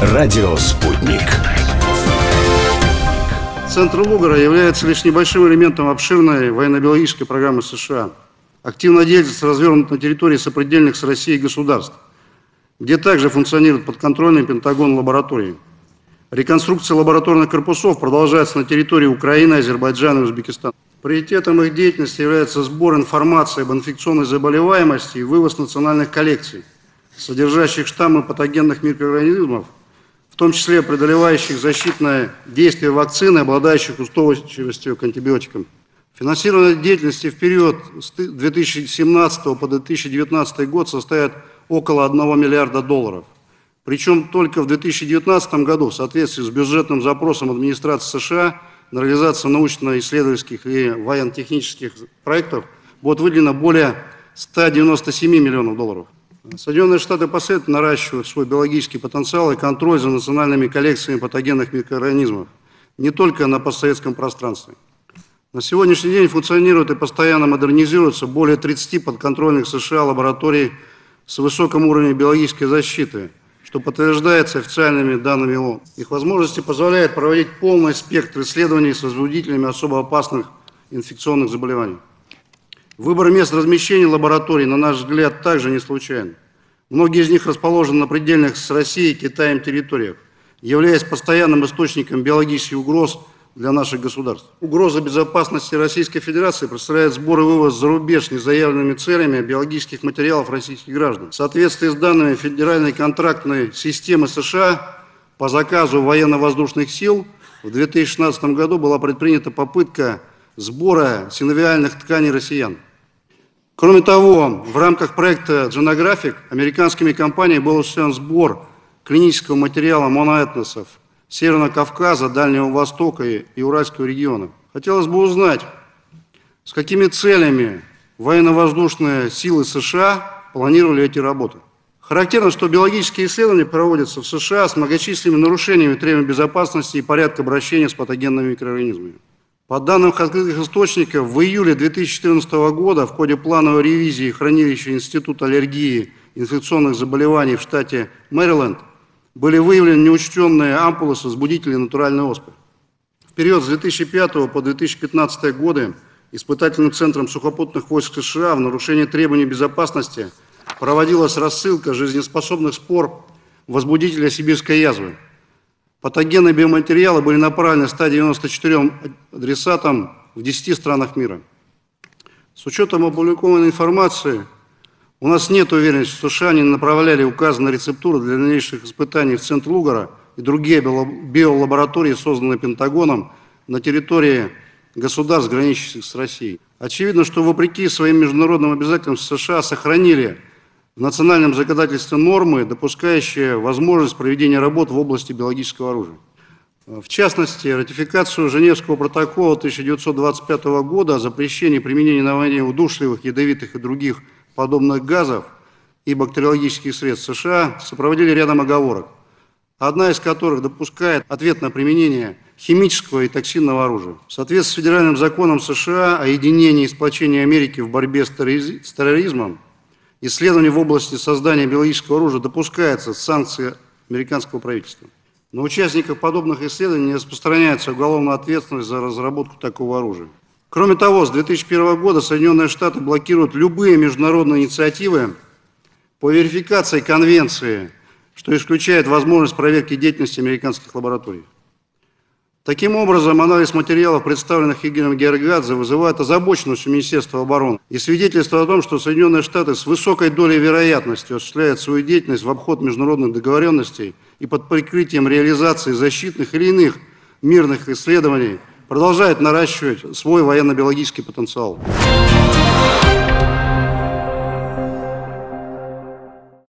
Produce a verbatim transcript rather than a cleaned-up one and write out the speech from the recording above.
Радио «Спутник». Центр Лугара является лишь небольшим элементом обширной военно-биологической программы США. Активная деятельность развернута на территории сопредельных с Россией государств, где также функционируют подконтрольные Пентагону лаборатории. Реконструкция лабораторных корпусов продолжается на территории Украины, Азербайджана и Узбекистана. Приоритетом их деятельности является сбор информации об инфекционной заболеваемости и вывоз национальных коллекций, содержащих штаммы патогенных микроорганизмов, в том числе преодолевающих защитное действие вакцины, обладающих устойчивостью к антибиотикам. Финансирование деятельности в период с две тысячи семнадцатого по две тысячи девятнадцатый год составит около одного миллиарда долларов. Причем только в две тысячи девятнадцатом году в соответствии с бюджетным запросом администрации США на реализацию научно-исследовательских и военно-технических проектов будет выделено более ста девяноста семи миллионов долларов. Соединенные Штаты последовательно наращивают свой биологический потенциал и контроль за национальными коллекциями патогенных микроорганизмов, не только на постсоветском пространстве. На сегодняшний день функционируют и постоянно модернизируются более тридцати подконтрольных США лабораторий с высоким уровнем биологической защиты, что подтверждается официальными данными ООН. Их возможности позволяют проводить полный спектр исследований с возбудителями особо опасных инфекционных заболеваний. Выбор мест размещения лабораторий, на наш взгляд, также не случайен. Многие из них расположены на предельных с Россией и Китаем территориях, являясь постоянным источником биологических угроз для наших государств. Угроза безопасности Российской Федерации представляет сбор и вывоз за рубеж с незаявленными целями биологических материалов российских граждан. В соответствии с данными Федеральной контрактной системы США по заказу военно-воздушных сил в две тысячи шестнадцатом году была предпринята попытка сбора синовиальных тканей россиян. Кроме того, в рамках проекта Genographic американскими компаниями был осуществлен сбор клинического материала моноэтносов Северного Кавказа, Дальнего Востока и Уральского региона. Хотелось бы узнать, с какими целями военно-воздушные силы США планировали эти работы. Характерно, что биологические исследования проводятся в США с многочисленными нарушениями требований безопасности и порядка обращения с патогенными микроорганизмами. По данным открытых источников, в июле две тысячи четырнадцатого года в ходе плановой ревизии хранилища Института аллергии и инфекционных заболеваний в штате Мэриленд были выявлены неучтенные ампулы с возбудителями натуральной оспы. В период с две тысячи пятого по две тысячи пятнадцатый годы испытательным центром сухопутных войск США в нарушении требований безопасности проводилась рассылка жизнеспособных спор возбудителя сибирской язвы. Патогенные биоматериалы были направлены ста девяноста четырем адресатам в десяти странах мира. С учетом опубликованной информации, у нас нет уверенности, что США не направляли указанные рецептуры для дальнейших испытаний в Центр Лугара и другие биолаборатории, созданные Пентагоном на территории государств, граничащих с Россией. Очевидно, что вопреки своим международным обязательствам США сохранили в национальном законодательстве нормы, допускающие возможность проведения работ в области биологического оружия. В частности, ратификацию Женевского протокола тысяча девятьсот двадцать пятого года о запрещении применения на войне удушливых, ядовитых и других подобных газов и бактериологических средств США сопроводили рядом оговорок, одна из которых допускает ответное применение химического и токсинного оружия. В соответствии с федеральным законом США о единении и сплочении Америки в борьбе с терроризмом, исследование в области создания биологического оружия допускается с санкций американского правительства. На участников подобных исследований не распространяется уголовная ответственность за разработку такого оружия. Кроме того, с две тысячи первого года Соединенные Штаты блокируют любые международные инициативы по верификации конвенции, что исключает возможность проверки деятельности американских лабораторий. Таким образом, анализ материалов, представленных Игорем Георгадзе, вызывает озабоченность у Министерства обороны и свидетельство о том, что Соединенные Штаты с высокой долей вероятности осуществляют свою деятельность в обход международных договоренностей и под прикрытием реализации защитных или иных мирных исследований продолжают наращивать свой военно-биологический потенциал.